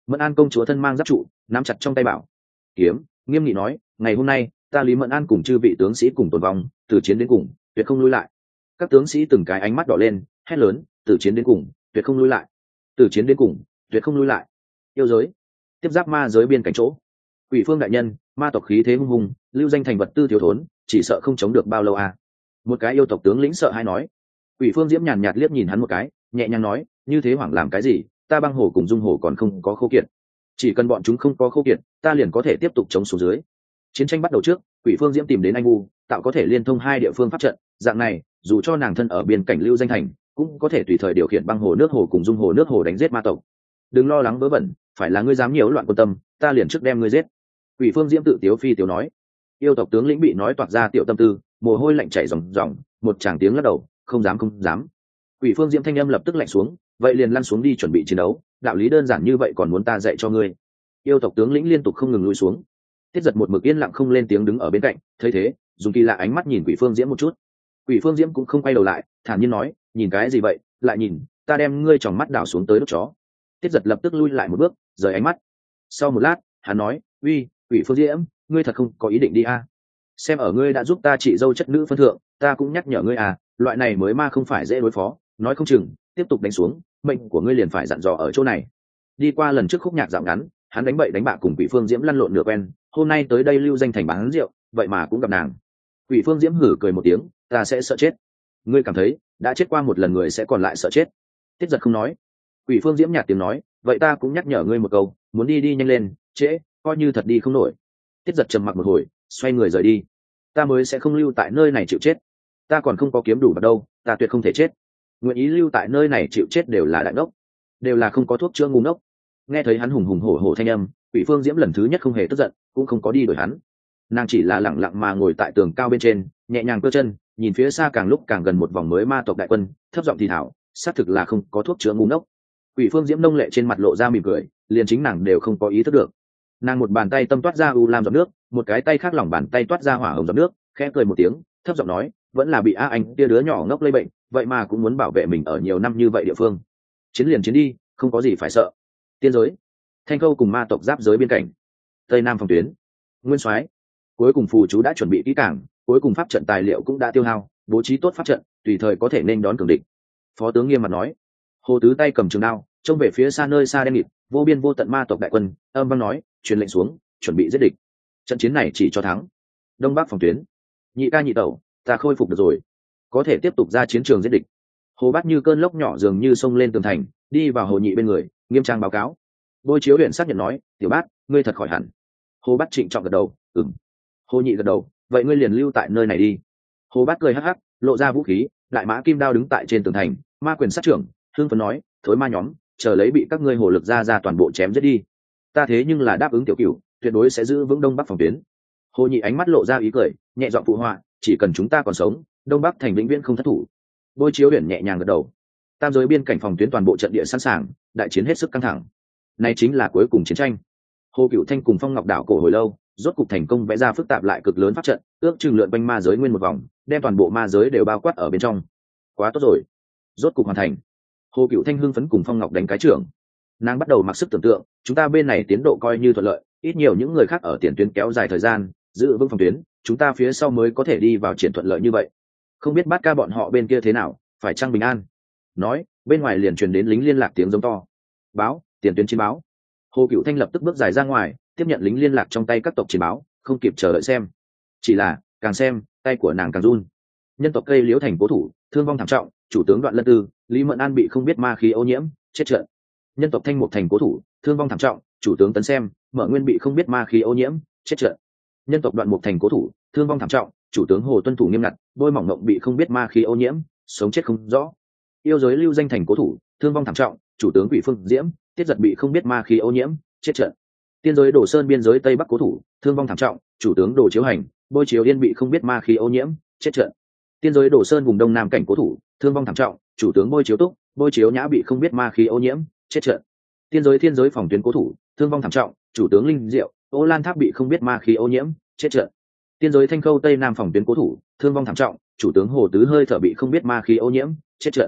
Mẫn An công chúa thân mang giáp trụ, nắm chặt trong tay bảo kiếm, nghiêm nghị nói, ngày hôm nay ta Lý Mẫn An cùng chư vị tướng sĩ cùng tồn vong, từ chiến đến cùng, tuyệt không lui lại. Các tướng sĩ từng cái ánh mắt đỏ lên, hét lớn, từ chiến đến cùng, tuyệt không lui lại, từ chiến đến cùng, tuyệt không lui lại. Yêu giới, tiếp giáp ma giới biên cảnh chỗ. Quỷ Phương đại nhân, ma tộc khí thế hung hùng, lưu danh thành vật tư thiếu thốn, chỉ sợ không chống được bao lâu à. Một cái yêu tộc tướng lĩnh sợ hãi nói. Quỷ Phương Diễm nhàn nhạt liếc nhìn hắn một cái, nhẹ nhàng nói, như thế hoảng làm cái gì, ta băng hồ cùng dung hồ còn không có khô kiệt, chỉ cần bọn chúng không có khô kiệt, ta liền có thể tiếp tục chống xuống dưới. Chiến tranh bắt đầu trước, Quỷ Phương Diễm tìm đến anh vu, tạo có thể liên thông hai địa phương pháp trận, dạng này dù cho nàng thân ở biên cảnh lưu danh thành cũng có thể tùy thời điều khiển băng hồ nước hồ cùng dung hồ nước hồ đánh giết ma tộc. Đừng lo lắng vớ vẩn, phải là ngươi dám nhiễu loạn quân tâm, ta liền trước đem ngươi giết. Quỷ Phương Diễm tự tiếu phi tiếu nói. Yêu tộc tướng lĩnh bị nói toạc ra tiểu tâm tư, mồ hôi lạnh chảy ròng ròng, một tràng tiếng lắc đầu, không dám không dám. Quỷ Phương Diễm thanh âm lập tức lạnh xuống, vậy liền lăn xuống đi chuẩn bị chiến đấu, đạo lý đơn giản như vậy còn muốn ta dạy cho ngươi. Yêu tộc tướng lĩnh liên tục không ngừng lùi xuống. Tiết Giật một mực yên lặng không lên tiếng đứng ở bên cạnh, thấy thế dùng kỳ lạ ánh mắt nhìn Quỷ Phương Diễm một chút. Quỷ Phương Diễm cũng không quay đầu lại, thản nhiên nói, nhìn cái gì vậy, lại nhìn, ta đem ngươi tròng mắt đảo xuống tới đốt chó. Tiết Giật lập tức lui lại một bước, rời ánh mắt. Sau một lát hắn nói, uy, Quỷ Phương Diễm, ngươi thật không có ý định đi à? Xem ở ngươi đã giúp ta chị dâu chất nữ phân thượng, ta cũng nhắc nhở ngươi à, loại này mới ma không phải dễ đối phó, nói không chừng tiếp tục đánh xuống mệnh của ngươi liền phải dặn dò ở chỗ này. Đi qua lần trước khúc nhạc dạo ngắn, hắn đánh bậy đánh bạ cùng Quỷ Phương Diễm lăn lộn nửa quen, hôm nay tới đây lưu danh thành bán rượu, vậy mà cũng gặp nàng. Quỷ Phương Diễm hử cười một tiếng, ta sẽ sợ chết. Ngươi cảm thấy đã chết qua một lần người sẽ còn lại sợ chết? Tiết Giật không nói. Quỷ Phương Diễm nhạt tiếng nói, vậy ta cũng nhắc nhở ngươi một câu, muốn đi đi nhanh lên, trễ coi như thật đi không nổi. Tiết Giật trầm mặc một hồi, xoay người rời đi. Ta mới sẽ không lưu tại nơi này chịu chết, ta còn không có kiếm đủ vào đâu, ta tuyệt không thể chết. Nguyện ý lưu tại nơi này chịu chết đều là đại ngốc, đều là không có thuốc chữa ngu ngốc. Nghe thấy hắn hùng hùng hổ hổ thanh âm, Quỷ Phương Diễm lần thứ nhất không hề tức giận, cũng không có đi đuổi hắn. Nàng chỉ là lẳng lặng mà ngồi tại tường cao bên trên, nhẹ nhàng cơ chân, nhìn phía xa càng lúc càng gần một vòng mới ma tộc đại quân, thấp giọng thì thảo, xác thực là không có thuốc chữa ngu ngốc. Quỷ Phương Diễm nông lệ trên mặt lộ ra mỉm cười, liền chính nàng đều không có ý thức được. Nàng một bàn tay tâm toát ra u lam giọt nước, một cái tay khác lỏng bàn tay toát ra hỏa hồng giọt nước, khẽ cười một tiếng, thấp giọng nói, vẫn là bị a anh kia đứa nhỏ ngốc lây bệnh, vậy mà cũng muốn bảo vệ mình ở nhiều năm như vậy địa phương. Chiến liền chiến đi, không có gì phải sợ. Tiên giới, Thanh Khâu cùng ma tộc giáp giới biên cảnh, Tây Nam phòng tuyến, Nguyên Soái, cuối cùng phù chú đã chuẩn bị kỹ càng, cuối cùng pháp trận tài liệu cũng đã tiêu hao, bố trí tốt pháp trận, tùy thời có thể nên đón cường địch. Phó tướng nghiêm mặt nói. Hồ Tứ tay cầm trường đao, trông về phía xa nơi xa đen nghịt, vô biên vô tận ma tộc đại quân, âm vang nói, truyền lệnh xuống, chuẩn bị giết địch. Trận chiến này chỉ cho thắng. Đông Bắc phòng tuyến, Nhị ca nhị tẩu, ta khôi phục được rồi, có thể tiếp tục ra chiến trường giết địch. Hồ Bát như cơn lốc nhỏ dường như xông lên tường thành, đi vào Hồ Nhị bên người, nghiêm trang báo cáo. Bôi Chiếu huyện xác nhận nói, tiểu Bát, ngươi thật khỏi hẳn. Hồ Bát trịnh trọng gật đầu, ừm. Hồ Nhị gật đầu, vậy ngươi liền lưu tại nơi này đi. Hồ Bát cười hắc hắc, lộ ra vũ khí, đại mã kim đao đứng tại trên tường thành, ma quyền sát trưởng, hương phấn nói, thối ma nhóm, chờ lấy bị các ngươi hồ lực ra ra toàn bộ chém giết đi. Ta thế nhưng là đáp ứng tiểu cửu, tuyệt đối sẽ giữ vững Đông Bắc phòng tuyến. Hồ Nhị ánh mắt lộ ra ý cười, nhẹ giọng phụ họa, chỉ cần chúng ta còn sống, Đông Bắc thành vĩnh viễn không thất thủ. Bôi Chiếu huyện nhẹ nhàng gật đầu. Tam giới biên cảnh phòng tuyến toàn bộ trận địa sẵn sàng, đại chiến hết sức căng thẳng. Này chính là cuối cùng chiến tranh. Hồ Cửu Thanh cùng Phong Ngọc đảo cổ hồi lâu, rốt cục thành công vẽ ra phức tạp lại cực lớn pháp trận, ước chừng lượn quanh ma giới nguyên một vòng, đem toàn bộ ma giới đều bao quát ở bên trong. Quá tốt rồi, rốt cục hoàn thành. Hồ Cửu Thanh hưng phấn cùng Phong Ngọc đánh cái trưởng. Nàng bắt đầu mặc sức tưởng tượng, chúng ta bên này tiến độ coi như thuận lợi, ít nhiều những người khác ở tiền tuyến kéo dài thời gian, giữ vững phòng tuyến, chúng ta phía sau mới có thể đi vào triển thuận lợi như vậy. Không biết Bát ca bọn họ bên kia thế nào, phải chăng bình an? Nói, bên ngoài liền truyền đến lính liên lạc tiếng giống to. Báo, tiền tuyến chiến báo. Hồ Cửu Thanh lập tức bước dài ra ngoài, tiếp nhận lính liên lạc trong tay các tộc chiến báo, không kịp chờ đợi xem. Chỉ là, càng xem, tay của nàng càng run. Nhân tộc Cây Liễu thành cố thủ, thương vong thảm trọng, chủ tướng Đoạn Lân Tư, Lý Mẫn An bị không biết ma khí ô nhiễm, chết trận. Nhân tộc Thanh Mục thành cố thủ, thương vong thảm trọng, chủ tướng Tấn Xem, Mở Nguyên bị không biết ma khí ô nhiễm, chết trận. Nhân tộc Đoạn Mục thành cố thủ, thương vong thảm trọng, chủ tướng Hồ tuân thủ nghiêm ngặt, Bôi Mỏng Ngộng bị không biết ma khí ô nhiễm, sống chết không rõ. Yêu giới Lưu Danh thành cố thủ, thương vong thảm trọng, chủ tướng Quỷ Phương Diễm, Tiết Giật bị không biết ma khí ô nhiễm, chết trận. Tiên giới Đồ Sơn biên giới Tây Bắc cố thủ, thương vong thảm trọng, chủ tướng Đồ Chiếu Hành, Bôi Chiếu Yên bị không biết ma khí ô nhiễm, chết trận. Tiên giới Đồ Sơn vùng Đông Nam cảnh cố thủ, thương vong thảm trọng, chủ tướng Bôi Chiếu Túc, Bôi Chiếu Nhã bị không biết ma khí ô nhiễm, chết trận. Tiên giới Thiên giới phòng tuyến cố thủ, thương vong thảm trọng, chủ tướng Linh Diệu, Ô Lan Tháp bị không biết ma khí ô nhiễm, chết trận. Tiên giới Thanh Khâu Tây Nam phòng tuyến cố thủ, thương vong thảm trọng, chủ tướng Hồ Tứ Hơi thở bị không biết ma khí ô nhiễm, chết trận.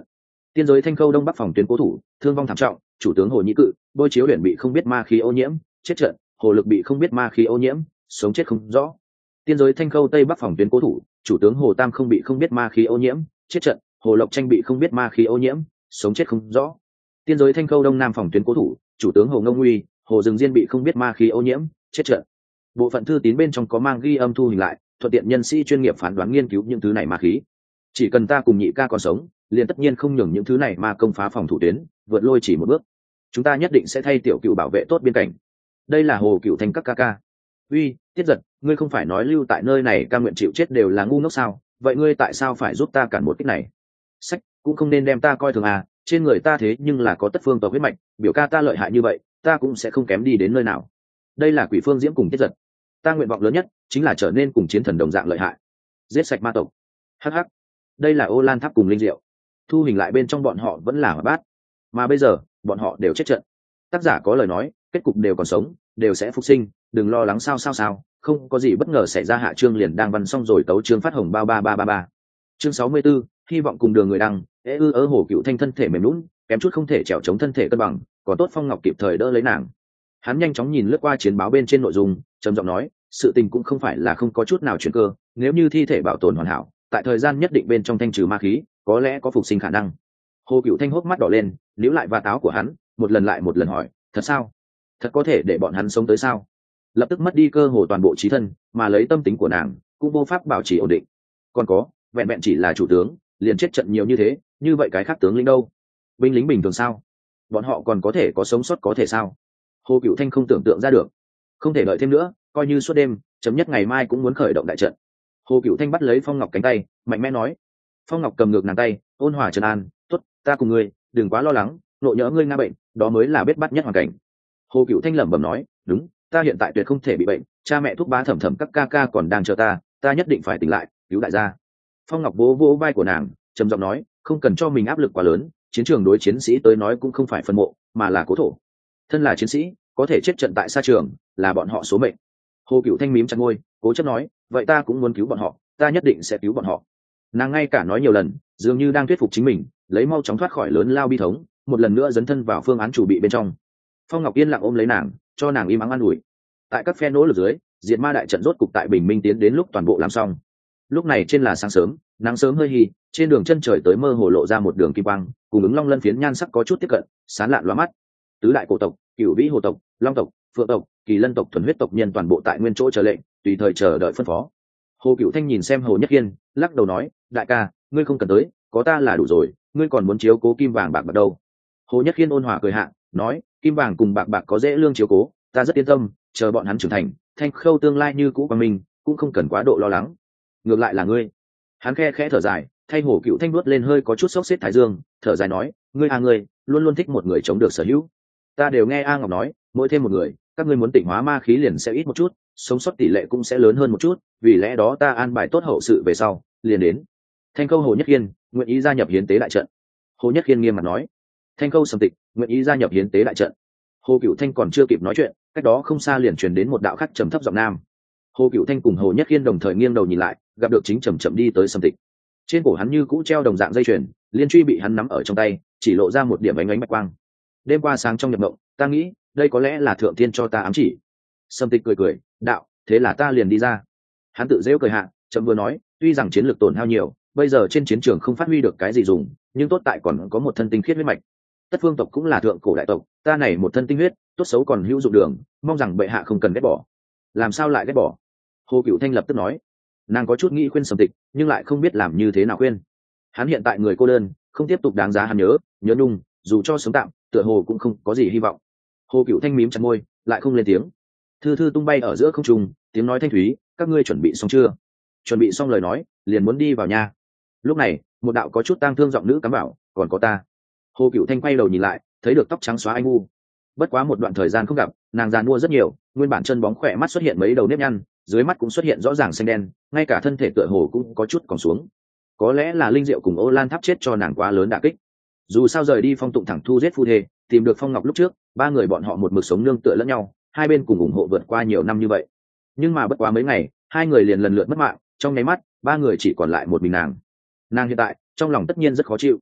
Tiên giới Thanh Khâu Đông Bắc phòng tuyến cố thủ, thương vong thảm trọng, chủ tướng Hồ Nhĩ Cự, bôi chiếu huyền bị không biết ma khí ô nhiễm, chết trận, Hồ Lực bị không biết ma khí ô nhiễm, sống chết không rõ. Tiên giới Thanh Khâu Tây Bắc phòng tuyến cố thủ, chủ tướng Hồ Tam không bị không biết ma khí ô nhiễm, chết trận, Hồ Lộc Tranh bị không biết ma khí ô nhiễm, sống chết không rõ. Tiên giới Thanh Khâu Đông Nam phòng tuyến cố thủ, chủ tướng Hồ Ngông Nguy, Hồ Dừng Diên bị không biết ma khí ô nhiễm, chết trận. Bộ phận thư tín bên trong có mang ghi âm thu hình lại, thuận tiện nhân sĩ chuyên nghiệp phán đoán nghiên cứu những thứ này ma khí. Chỉ cần ta cùng nhị ca còn sống, liền tất nhiên không nhường những thứ này ma công phá phòng thủ tuyến, vượt lôi chỉ một bước. Chúng ta nhất định sẽ thay tiểu cựu bảo vệ tốt biên cảnh. Đây là Hồ Cựu Thanh các ca ca. Uy, Tiết Giật, ngươi không phải nói lưu tại nơi này ca nguyện chịu chết đều là ngu ngốc sao? Vậy ngươi tại sao phải giúp ta cản một kích này? Sách, cũng không nên đem ta coi thường à, trên người ta thế nhưng là có tất phương tộc huyết mạch, biểu ca ta lợi hại như vậy, ta cũng sẽ không kém đi đến nơi nào. Đây là Quỷ Phương Diễm cùng Tiết Giật. Ta nguyện vọng lớn nhất chính là trở nên cùng chiến thần đồng dạng lợi hại, giết sạch ma tộc. Hắc hắc. Đây là Ô Lan Tháp cùng Linh Diệu. Thu hình lại bên trong bọn họ vẫn là Hoạt Bát, mà bây giờ bọn họ đều chết trận. Tác giả có lời nói, kết cục đều còn sống, đều sẽ phục sinh, đừng lo lắng sao sao sao, không có gì bất ngờ xảy ra. Hạ chương liền đang văn xong rồi, tấu chương phát hồng bao ba ba ba ba. Chương sáu mươi 64, hy vọng cùng đường người đăng. Ê ư ớ Hồ Cựu Thanh thân thể mềm lún, kém chút không thể trèo chống thân thể cân bằng, còn tốt Phong Ngọc kịp thời đỡ lấy nàng. Hắn nhanh chóng nhìn lướt qua chiến báo bên trên nội dung, trầm giọng nói, sự tình cũng không phải là không có chút nào chuyển cơ, nếu như thi thể bảo tồn hoàn hảo, tại thời gian nhất định bên trong thanh trừ ma khí, có lẽ có phục sinh khả năng. Hồ Cựu Thanh hốc mắt đỏ lên, níu lại va táo của hắn, một lần lại một lần hỏi, thật sao? Thật có thể để bọn hắn sống tới sao? Lập tức mất đi cơ hồ toàn bộ trí thân, mà lấy tâm tính của nàng cũng vô pháp bảo trì ổn định. Còn có, vẹn vẹn chỉ là chủ tướng, liền chết trận nhiều như thế, như vậy cái khác tướng lĩnh đâu? Binh lính bình thường sao? Bọn họ còn có thể có sống sót có thể sao? Hồ Cựu Thanh không tưởng tượng ra được. Không thể đợi thêm nữa, coi như suốt đêm, chấm nhất ngày mai cũng muốn khởi động đại trận. Hồ Cựu Thanh bắt lấy Phong Ngọc cánh tay, mạnh mẽ nói. Phong Ngọc cầm ngược nàng tay, ôn hòa trấn an, tốt, ta cùng ngươi, đừng quá lo lắng, nộ nhỡ ngươi nga bệnh, đó mới là bết bắt nhất hoàn cảnh. Hồ Cựu Thanh lẩm bẩm nói, đúng, ta hiện tại tuyệt không thể bị bệnh, cha mẹ thúc bá thẩm thẩm các ca ca còn đang chờ ta, ta nhất định phải tỉnh lại, cứu đại gia. Phong Ngọc vỗ vỗ vai của nàng, trầm giọng nói, không cần cho mình áp lực quá lớn, chiến trường đối chiến sĩ tới nói cũng không phải phân mộ, mà là cố thổ. Thân là chiến sĩ, có thể chết trận tại xa trường, là bọn họ số mệnh. Hồ Cựu Thanh mím chặt môi, cố chấp nói, vậy ta cũng muốn cứu bọn họ, ta nhất định sẽ cứu bọn họ. Nàng ngay cả nói nhiều lần, dường như đang thuyết phục chính mình, lấy mau chóng thoát khỏi lớn lao bi thống, một lần nữa dấn thân vào phương án chủ bị bên trong. Phong Ngọc yên lặng ôm lấy nàng, cho nàng im ắng an ủi. Tại các phe nỗ lực dưới, diệt ma đại trận rốt cục tại bình minh tiến đến lúc toàn bộ làm xong. Lúc này trên là sáng sớm, nắng sớm hơi hì, trên đường chân trời tới mơ hồ lộ ra một đường kim quang, cùng ứng long lân phiến nhan sắc có chút tiếp cận, sáng lạn loa mắt. Tứ đại cổ tộc, Cửu Vĩ Hồ tộc, Long tộc, Phượng tộc, Kỳ Lân tộc thuần huyết tộc nhân toàn bộ tại nguyên chỗ chờ lệnh, tùy thời chờ đợi phân phó. Hồ Cựu Thanh nhìn xem Hồ Nhất Hiên, lắc đầu nói, đại ca, ngươi không cần tới, có ta là đủ rồi, ngươi còn muốn chiếu cố kim vàng bạc bạc đâu. Hồ Nhất Hiên ôn hòa cười hạ, nói, kim vàng cùng bạc bạc có dễ lương chiếu cố, ta rất yên tâm, chờ bọn hắn trưởng thành, Thanh Khâu tương lai như cũ của mình, cũng không cần quá độ lo lắng. Ngược lại là ngươi. Hắn khe khẽ thở dài, thay Hồ Cựu Thanh nuốt lên hơi có chút sốc xếp thái dương, thở dài nói, ngươi à ngươi, luôn luôn thích một người chống được sở hữu. Ta đều nghe A Ngọc nói, mỗi thêm một người, các ngươi muốn tịnh hóa ma khí liền sẽ ít một chút, sống sót tỷ lệ cũng sẽ lớn hơn một chút, vì lẽ đó ta an bài tốt hậu sự về sau, liền đến. Thanh Khâu Hồ Nhất Hiên, nguyện ý gia nhập hiến tế đại trận. Hồ Nhất Hiên nghiêm mặt nói. Thanh Khâu Sầm Tịch, nguyện ý gia nhập hiến tế đại trận. Hồ Cựu Thanh còn chưa kịp nói chuyện, cách đó không xa liền truyền đến một đạo khách trầm thấp giọng nam. Hồ Cựu Thanh cùng Hồ Nhất Hiên đồng thời nghiêng đầu nhìn lại, gặp được chính chậm chậm đi tới Sầm Tịch. Trên cổ hắn như cũ treo đồng dạng dây chuyền, liên truy bị hắn nắm ở trong tay, chỉ lộ ra một điểm ánh ánh bạch quang. Đêm qua sáng trong nhập mộng, ta nghĩ, đây có lẽ là thượng thiên cho ta ám chỉ. Sầm Tịch cười cười, đạo, thế là ta liền đi ra. Hắn tự dễu cười hạ, chậm vừa nói, tuy rằng chiến lược tổn hao nhiều, bây giờ trên chiến trường không phát huy được cái gì dùng, nhưng tốt tại còn có một thân tinh khiết huyết mạch. Tất Phương tộc cũng là thượng cổ đại tộc, ta này một thân tinh huyết, tốt xấu còn hữu dụng đường, mong rằng bệ hạ không cần ghét bỏ. Làm sao lại ghét bỏ? Hồ Cựu Thanh lập tức nói. Nàng có chút nghĩ khuyên Sầm Tịch, nhưng lại không biết làm như thế nào khuyên. Hắn hiện tại người cô đơn, không tiếp tục đáng giá hắn nhớ, nhớ nhung, dù cho sống tạm, tựa hồ cũng không có gì hy vọng. Hồ Cựu Thanh mím chặt môi, lại không lên tiếng. Thư thư tung bay ở giữa không trung, tiếng nói thanh thúy, các ngươi chuẩn bị xong chưa? Chuẩn bị xong lời nói, liền muốn đi vào nhà. Lúc này, một đạo có chút tang thương giọng nữ cắm bảo, còn có ta. Hồ Cựu Thanh quay đầu nhìn lại, thấy được tóc trắng xóa anh u. Bất quá một đoạn thời gian không gặp, nàng già nua rất nhiều, nguyên bản chân bóng khỏe mắt xuất hiện mấy đầu nếp nhăn, dưới mắt cũng xuất hiện rõ ràng xanh đen, ngay cả thân thể tựa hồ cũng có chút còn xuống. Có lẽ là Linh Diệu cùng Ô Lan Tháp chết cho nàng quá lớn đả kích. Dù sao rời đi Phong Tụng thẳng thu giết phu thê, tìm được Phong Ngọc lúc trước, ba người bọn họ một mực sống nương tựa lẫn nhau, hai bên cùng ủng hộ vượt qua nhiều năm như vậy. Nhưng mà bất quá mấy ngày, hai người liền lần lượt mất mạng, trong nháy mắt, ba người chỉ còn lại một mình nàng. Nàng hiện tại, trong lòng tất nhiên rất khó chịu.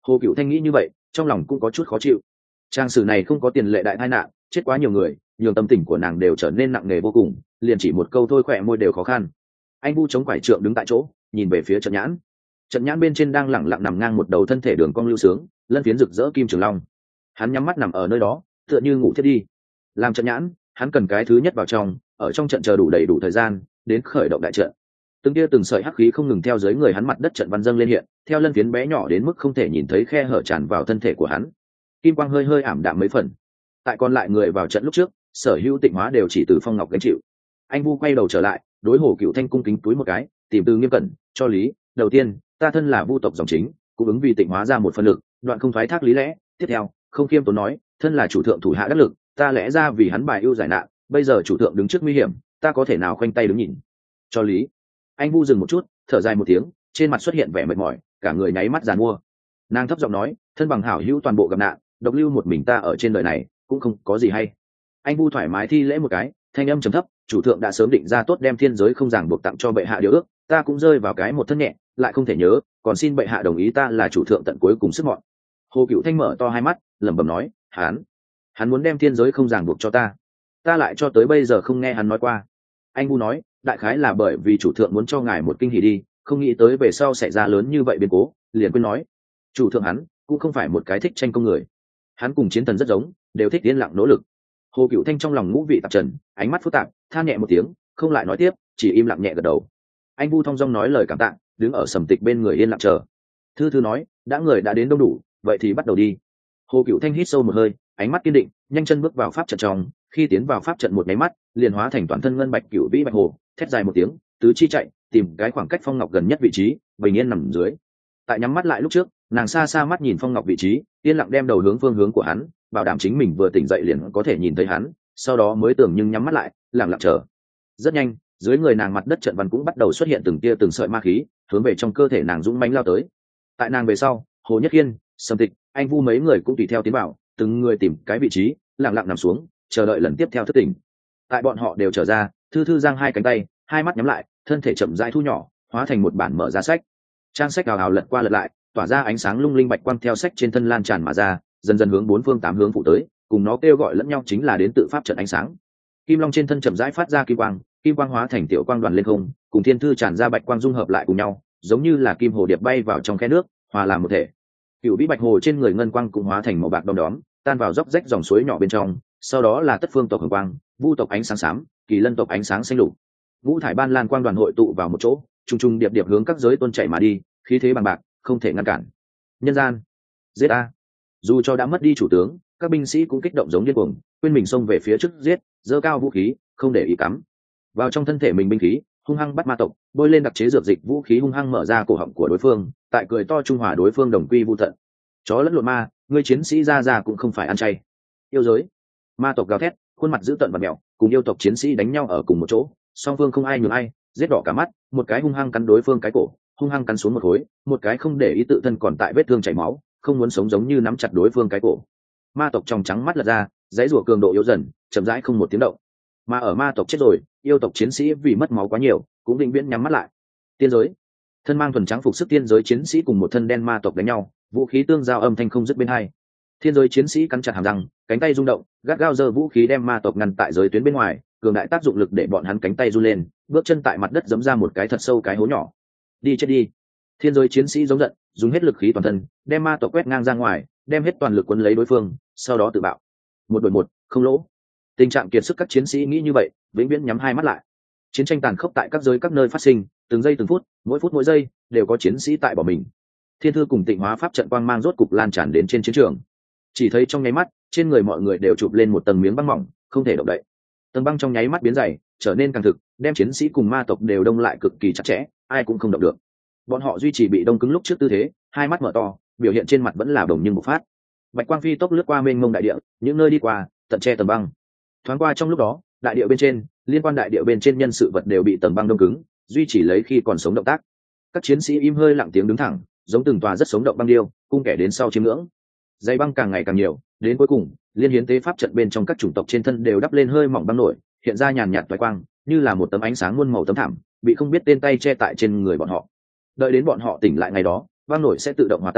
Hồ Cựu Thanh nghĩ như vậy, trong lòng cũng có chút khó chịu. Trang sử này không có tiền lệ đại tai nạn, chết quá nhiều người, nhiều tâm tình của nàng đều trở nên nặng nề vô cùng, liền chỉ một câu thôi khỏe môi đều khó khăn. Anh Bu chống quải trượng đứng tại chỗ, nhìn về phía trận nhãn. Trận nhãn bên trên đang lẳng lặng nằm ngang một đầu thân thể đường cong lưu sướng, lân phiến rực rỡ kim trường long. Hắn nhắm mắt nằm ở nơi đó, tựa như ngủ thiết đi. Làm trận nhãn, hắn cần cái thứ nhất vào trong, ở trong trận chờ đủ đầy đủ thời gian, đến khởi động đại trận. Từng tia từng sợi hắc khí không ngừng theo dưới người hắn mặt đất trận văn dâng lên hiện, theo lân phiến bé nhỏ đến mức không thể nhìn thấy khe hở tràn vào thân thể của hắn. Kim quang hơi hơi ảm đạm mấy phần. Tại còn lại người vào trận lúc trước, sở hữu tịnh hóa đều chỉ từ Phong Ngọc gánh chịu. Anh Vu quay đầu trở lại, đối Hồ Cựu Thanh cung kính túi một cái, tìm từ nghiêm cẩn, cho lý. Đầu tiên, ta thân là Vu tộc dòng chính, cũng ứng vì tịnh hóa ra một phần lực, đoạn không thoái thác lý lẽ. Tiếp theo, không khiêm tốn nói, thân là chủ thượng thủ hạ đắc lực, ta lẽ ra vì hắn bài ưu giải nạn, bây giờ chủ thượng đứng trước nguy hiểm, ta có thể nào khoanh tay đứng nhìn. Cho lý. Anh Vu dừng một chút, thở dài một tiếng, trên mặt xuất hiện vẻ mệt mỏi, cả người nháy mắt giàn mua. Nàng thấp giọng nói, thân bằng hảo hữu toàn bộ gặp nạn, độc lưu một mình ta ở trên đời này cũng không có gì hay. Anh Vu thoải mái thi lễ một cái, thanh âm trầm thấp, chủ thượng đã sớm định ra tốt đem thiên giới không ràng buộc tặng cho bệ hạ điều ước, ta cũng rơi vào cái một thân nhẹ, lại không thể nhớ, còn xin bệ hạ đồng ý ta là chủ thượng tận cuối cùng sức mọn. Hồ Cựu Thanh mở to hai mắt, lẩm bẩm nói, hắn hắn muốn đem thiên giới không ràng buộc cho ta, ta lại cho tới bây giờ không nghe hắn nói qua. Anh Vu nói, đại khái là bởi vì chủ thượng muốn cho ngài một kinh hỉ đi, không nghĩ tới về sau xảy ra lớn như vậy biến cố, liền quên nói. Chủ thượng hắn cũng không phải một cái thích tranh công người, hắn cùng chiến thần rất giống, đều thích yên lặng nỗ lực. Hồ Cựu Thanh trong lòng ngũ vị tạp trần, ánh mắt phức tạp, than nhẹ một tiếng, không lại nói tiếp, chỉ im lặng nhẹ gật đầu. Anh Vu thong dong nói lời cảm tạ, đứng ở Sầm Tịch bên người yên lặng chờ. Thư Thư nói, đã người đã đến đông đủ, vậy thì bắt đầu đi. Hồ Cựu Thanh hít sâu một hơi, ánh mắt kiên định, nhanh chân bước vào pháp trận trong, khi tiến vào pháp trận một máy mắt, liền hóa thành toàn thân ngân bạch cựu vĩ bạch hồ, thét dài một tiếng, tứ chi chạy, tìm cái khoảng cách Phong Ngọc gần nhất vị trí, bình yên nằm dưới. Tại nhắm mắt lại lúc trước, nàng xa xa mắt nhìn Phong Ngọc vị trí, yên lặng đem đầu hướng phương hướng của hắn, bảo đảm chính mình vừa tỉnh dậy liền có thể nhìn thấy hắn, sau đó mới tưởng nhưng nhắm mắt lại, lặng lặng chờ. Rất nhanh, dưới người nàng mặt đất trận văn cũng bắt đầu xuất hiện từng tia từng sợi ma khí, hướng về trong cơ thể nàng dũng mãnh lao tới. Tại nàng về sau, Hồ Nhất Hiên, Sầm Tịch, Anh Vu mấy người cũng tùy theo tiến vào, từng người tìm cái vị trí, lặng lặng nằm xuống, chờ đợi lần tiếp theo thức tỉnh. Tại bọn họ đều trở ra, Thư Thư giang hai cánh tay, hai mắt nhắm lại, thân thể chậm rãi thu nhỏ, hóa thành một bản mở ra sách. Trang sách ào ào lật qua lật lại, tỏa ra ánh sáng lung linh bạch quang theo sách trên thân lan tràn mà ra, dần dần hướng bốn phương tám hướng phủ tới, cùng nó kêu gọi lẫn nhau chính là đến tự pháp trận ánh sáng. Kim long trên thân chậm rãi phát ra kim quang, kim quang hóa thành tiểu quang đoàn lên không, cùng thiên thư tràn ra bạch quang dung hợp lại cùng nhau, giống như là kim hồ điệp bay vào trong khe nước, hòa làm một thể. Cựu vĩ bạch hồ trên người ngân quang cũng hóa thành màu bạc đom đóm, tan vào dốc rách dòng suối nhỏ bên trong, sau đó là tất phương tộc hồng quang, vu tộc ánh sáng xám, kỳ lân tộc ánh sáng xanh lục. Ngũ thải ban lan quang đoàn hội tụ vào một chỗ, trùng trùng điệp điệp hướng các giới tôn chạy mà đi, khí thế bằng bạc, không thể ngăn cản. Nhân gian, giết a! Dù cho đã mất đi chủ tướng, các binh sĩ cũng kích động giống điên cuồng, quên mình xông về phía trước giết, giơ cao vũ khí, không để ý cắm vào trong thân thể mình binh khí, hung hăng bắt ma tộc, bôi lên đặc chế dược dịch vũ khí hung hăng mở ra cổ họng của đối phương, tại cười to trung hòa đối phương đồng quy vu tận. Chó lẫn lộn ma, người chiến sĩ ra ra cũng không phải ăn chay. Yêu giới, ma tộc gào thét, khuôn mặt dữ tợn và mèo, cùng yêu tộc chiến sĩ đánh nhau ở cùng một chỗ, song phương không ai nhường ai, giết đỏ cả mắt, một cái hung hăng cắn đối phương cái cổ, hung hăng cắn xuống một khối, một cái không để ý tự thân còn tại vết thương chảy máu, không muốn sống giống như nắm chặt đối phương cái cổ. Ma tộc trong trắng mắt lật ra, dãy rủa cường độ yếu dần, chậm rãi không một tiếng động. Mà ở ma tộc chết rồi, yêu tộc chiến sĩ vì mất máu quá nhiều, cũng định viễn nhắm mắt lại. Tiên giới, thân mang thuần trắng phục sức tiên giới chiến sĩ cùng một thân đen ma tộc đánh nhau, vũ khí tương giao âm thanh không dứt bên hai. Thiên giới chiến sĩ cắn chặt hàm răng, cánh tay rung động, gắt gao giơ vũ khí đem ma tộc ngăn tại giới tuyến bên ngoài, cường đại tác dụng lực để bọn hắn cánh tay run lên, bước chân tại mặt đất giẫm ra một cái thật sâu cái hố nhỏ. Đi chết đi! Thiên giới chiến sĩ giống giận, dùng hết lực khí toàn thân, đem ma tộc quét ngang ra ngoài, đem hết toàn lực quấn lấy đối phương, sau đó tự bạo. Một đội một, không lỗ. Tình trạng kiệt sức các chiến sĩ nghĩ như vậy, vĩnh viễn nhắm hai mắt lại. Chiến tranh tàn khốc tại các giới các nơi phát sinh, từng giây từng phút, mỗi phút mỗi giây đều có chiến sĩ tại bỏ mình. Thiên thư cùng tịnh hóa pháp trận quang mang rốt cục lan tràn đến trên chiến trường. Chỉ thấy trong nháy mắt, trên người mọi người đều chụp lên một tầng miếng băng mỏng, không thể động đậy. Tầng băng trong nháy mắt biến dày, trở nên càng thực, đem chiến sĩ cùng ma tộc đều đông lại cực kỳ chặt chẽ, ai cũng không động được. Bọn họ duy trì bị đông cứng lúc trước tư thế, hai mắt mở to, biểu hiện trên mặt vẫn là đồng nhưng một phát. Bạch quang phi tốc lướt qua mênh mông đại địa, những nơi đi qua, tận che tầng băng. Thoáng qua trong lúc đó, đại địa bên trên, liên quan đại địa bên trên nhân sự vật đều bị tầng băng đông cứng, duy trì lấy khi còn sống động tác. Các chiến sĩ im hơi lặng tiếng đứng thẳng, giống từng tòa rất sống động băng điêu, cung kẻ đến sau chiếm ngưỡng. Dây băng càng ngày càng nhiều, đến cuối cùng, liên hiến tế pháp trận bên trong các chủng tộc trên thân đều đắp lên hơi mỏng băng nổi, hiện ra nhàn nhạt toái quang, như là một tấm ánh sáng muôn màu tấm thảm, bị không biết tên tay che tại trên người bọn họ. Đợi đến bọn họ tỉnh lại ngày đó, băng nổi sẽ tự động hòa tan,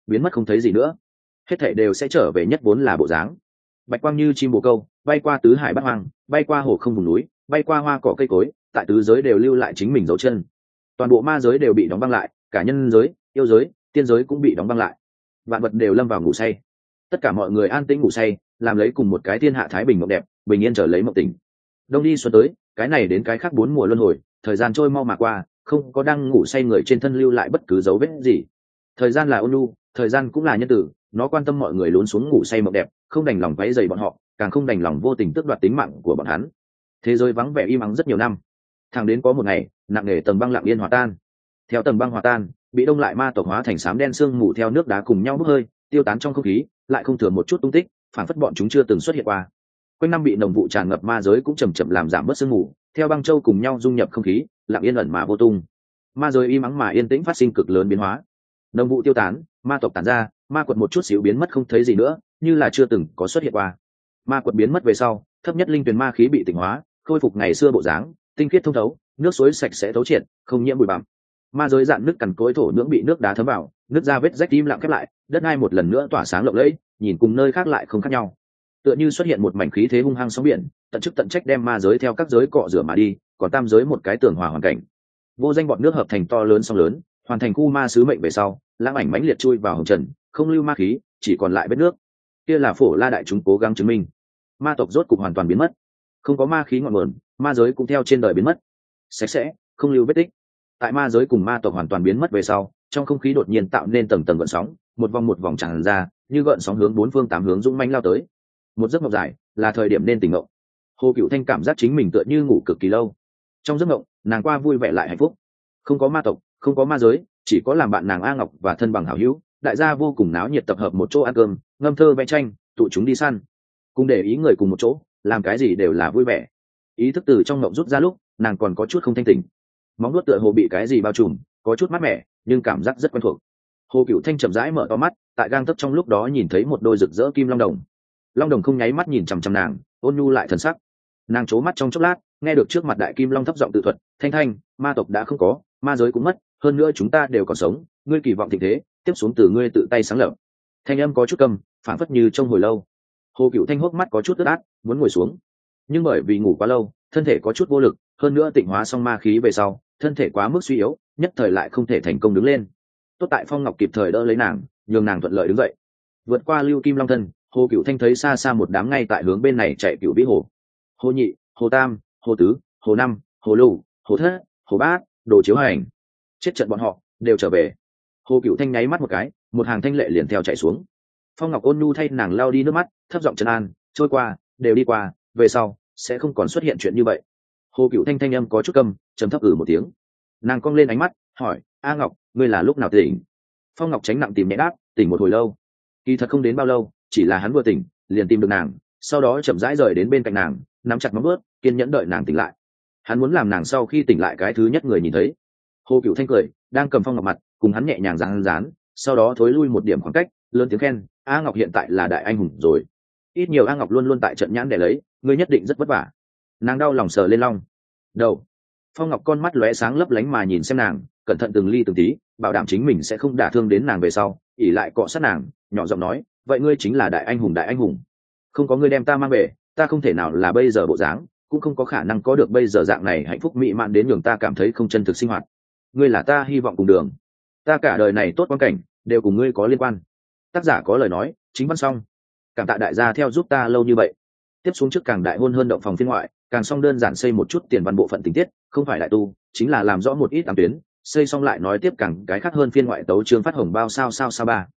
biến mất không thấy gì nữa, hết thảy đều sẽ trở về nhất vốn là bộ dáng. Bạch quang như chim bồ câu bay qua tứ hải bát hoang, bay qua hồ không vùng núi, bay qua hoa cỏ cây cối, tại tứ giới đều lưu lại chính mình dấu chân. Toàn bộ ma giới đều bị đóng băng lại, cả nhân giới, yêu giới, tiên giới cũng bị đóng băng lại, vạn vật đều lâm vào ngủ say. Tất cả mọi người an tĩnh ngủ say, làm lấy cùng một cái thiên hạ thái bình mộng đẹp, bình yên trở lấy mộng tỉnh. Đông đi xuân tới, cái này đến cái khác bốn mùa luân hồi, thời gian trôi mau mà qua, không có đang ngủ say người trên thân lưu lại bất cứ dấu vết gì. Thời gian là ôn nhu, thời gian cũng là nhân tử, nó quan tâm mọi người lún xuống ngủ say mộng đẹp, không đành lòng quấy rầy bọn họ, càng không đành lòng vô tình tước đoạt tính mạng của bọn hắn. Thế giới vắng vẻ im ắng rất nhiều năm, thẳng đến có một ngày, nặng nề tầng băng lặng yên hòa tan. Theo tầng băng hòa tan, bị đông lại ma tộc hóa thành xám đen sương mù theo nước đá cùng nhau bốc hơi, tiêu tán trong không khí, lại không thừa một chút tung tích, phản phất bọn chúng chưa từng xuất hiện qua. Quanh năm bị nồng vụ tràn ngập ma giới cũng chậm chậm làm giảm bớt sương mù, theo băng châu cùng nhau dung nhập không khí, lặng yên ẩn mà vô tung. Ma giới im ắng mà yên tĩnh phát sinh cực lớn biến hóa. Nồng vụ tiêu tán, ma tộc tản ra, ma quật một chút xíu biến mất không thấy gì nữa, như là chưa từng có xuất hiện qua. Ma quật biến mất về sau, thấp nhất linh tuyển ma khí bị tỉnh hóa, khôi phục ngày xưa bộ dáng, tinh khiết thông thấu, nước suối sạch sẽ thấu triệt, không nhiễm bụi bặm. Ma giới dạn nước cằn cỗi thổ nhưỡng bị nước đá thấm vào, nước ra vết rách im lặng khép lại, đất đai một lần nữa tỏa sáng lộng lẫy, nhìn cùng nơi khác lại không khác nhau. Tựa như xuất hiện một mảnh khí thế hung hăng sóng biển, tận chức tận trách đem ma giới theo các giới cọ rửa mà đi, còn tam giới một cái tường hòa hoàn cảnh. Vô danh bọn nước hợp thành to lớn sóng lớn, hoàn thành khu ma sứ mệnh về sau, lãng ảnh mãnh liệt chui vào hồng trần, không lưu ma khí, chỉ còn lại vết nước. Kia là Phổ La đại chúng cố gắng chứng minh, ma tộc rốt cục hoàn toàn biến mất, không có ma khí ngọn nguồn, ma giới cũng theo trên đời biến mất, sạch sẽ, không lưu vết tích. Tại ma giới cùng ma tộc hoàn toàn biến mất về sau, trong không khí đột nhiên tạo nên tầng tầng gợn sóng, một vòng một vòng tràn ra, như gợn sóng hướng bốn phương tám hướng dũng mãnh lao tới. Một giấc mộng dài, là thời điểm nên tỉnh ngộ. Hồ Cựu Thanh cảm giác chính mình tựa như ngủ cực kỳ lâu. Trong giấc mộng, nàng qua vui vẻ lại hạnh phúc, không có ma tộc, không có ma giới, chỉ có làm bạn nàng A Ngọc và thân bằng hảo hữu, đại gia vô cùng náo nhiệt tập hợp một chỗ ăn cơm, ngâm thơ vẽ tranh, tụ chúng đi săn, cùng để ý người cùng một chỗ, làm cái gì đều là vui vẻ. Ý thức từ trong mộng rút ra lúc, nàng còn có chút không thanh tỉnh, móng nuốt tựa hồ bị cái gì bao trùm, có chút mát mẻ, nhưng cảm giác rất quen thuộc. Hồ Cựu Thanh chậm rãi mở to mắt, tại gang tấc trong lúc đó nhìn thấy một đôi rực rỡ kim long đồng. Long đồng không nháy mắt nhìn chằm chằm nàng, ôn nhu lại thần sắc. Nàng trố mắt trong chốc lát, nghe được trước mặt đại kim long thấp giọng tự thuật, thanh thanh, ma tộc đã không có, ma giới cũng mất, hơn nữa chúng ta đều còn sống, ngươi kỳ vọng thịnh thế, tiếp xuống từ ngươi tự tay sáng lập. Thanh âm có chút câm, phảng phất như trong hồi lâu. Hồ Cựu Thanh hốc mắt có chút ướt át, muốn ngồi xuống, nhưng bởi vì ngủ quá lâu, thân thể có chút vô lực, hơn nữa tịnh hóa xong ma khí về sau, thân thể quá mức suy yếu, nhất thời lại không thể thành công đứng lên. Tốt tại Phong Ngọc kịp thời đỡ lấy nàng, nhường nàng thuận lợi đứng dậy. Vượt qua lưu kim long thân, Hồ Cựu Thanh thấy xa xa một đám ngay tại hướng bên này chạy Cựu Vĩ Hồ. Hồ nhị, Hồ tam, Hồ tứ, Hồ năm, Hồ lục, Hồ thất, Hồ bát, Đồ Chiếu Hành. Chết trận bọn họ, đều trở về. Hồ Cựu Thanh nháy mắt một cái, một hàng thanh lệ liền theo chạy xuống. Phong Ngọc ôn nhu thay nàng lau đi nước mắt, thấp giọng trấn an, trôi qua, đều đi qua, về sau sẽ không còn xuất hiện chuyện như vậy. Hồ Cựu Thanh thanh âm có chút câm, trầm thấp ử một tiếng. Nàng cong lên ánh mắt, hỏi, A Ngọc, ngươi là lúc nào tỉnh? Phong Ngọc tránh nặng tìm nhẹ đáp, tỉnh một hồi lâu. Kỳ thật không đến bao lâu, chỉ là hắn vừa tỉnh, liền tìm được nàng, sau đó chậm rãi rời đến bên cạnh nàng, nắm chặt móng vuốt, kiên nhẫn đợi nàng tỉnh lại. Hắn muốn làm nàng sau khi tỉnh lại cái thứ nhất người nhìn thấy. Hồ Cựu Thanh cười, đang cầm Phong Ngọc mặt, cùng hắn nhẹ nhàng dán dán, sau đó thối lui một điểm khoảng cách, lớn tiếng khen, A Ngọc hiện tại là đại anh hùng rồi. Ít nhiều A Ngọc luôn luôn tại trận nhãn để lấy, ngươi nhất định rất vất vả. Nàng đau lòng sờ lên long đầu. Phong Ngọc con mắt lóe sáng lấp lánh mà nhìn xem nàng, cẩn thận từng ly từng tí, bảo đảm chính mình sẽ không đả thương đến nàng về sau, ỉ lại cọ sát nàng, nhỏ giọng nói, vậy ngươi chính là đại anh hùng đại anh hùng. Không có ngươi đem ta mang về, ta không thể nào là bây giờ bộ dáng, cũng không có khả năng có được bây giờ dạng này hạnh phúc mỹ mãn đến nhường ta cảm thấy không chân thực sinh hoạt. Ngươi là ta hy vọng cùng đường, ta cả đời này tốt quan cảnh đều cùng ngươi có liên quan. Tác giả có lời nói, chính văn xong. Cảm tạ đại gia theo giúp ta lâu như vậy. Tiếp xuống trước càng đại hôn hơn động phòng phiên ngoại, càng xong đơn giản xây một chút tiền văn bộ phận tình tiết, không phải đại tu, chính là làm rõ một ít ám tuyến, xây xong lại nói tiếp càng cái khác hơn phiên ngoại tấu chương phát hồng bao sao sao sao ba.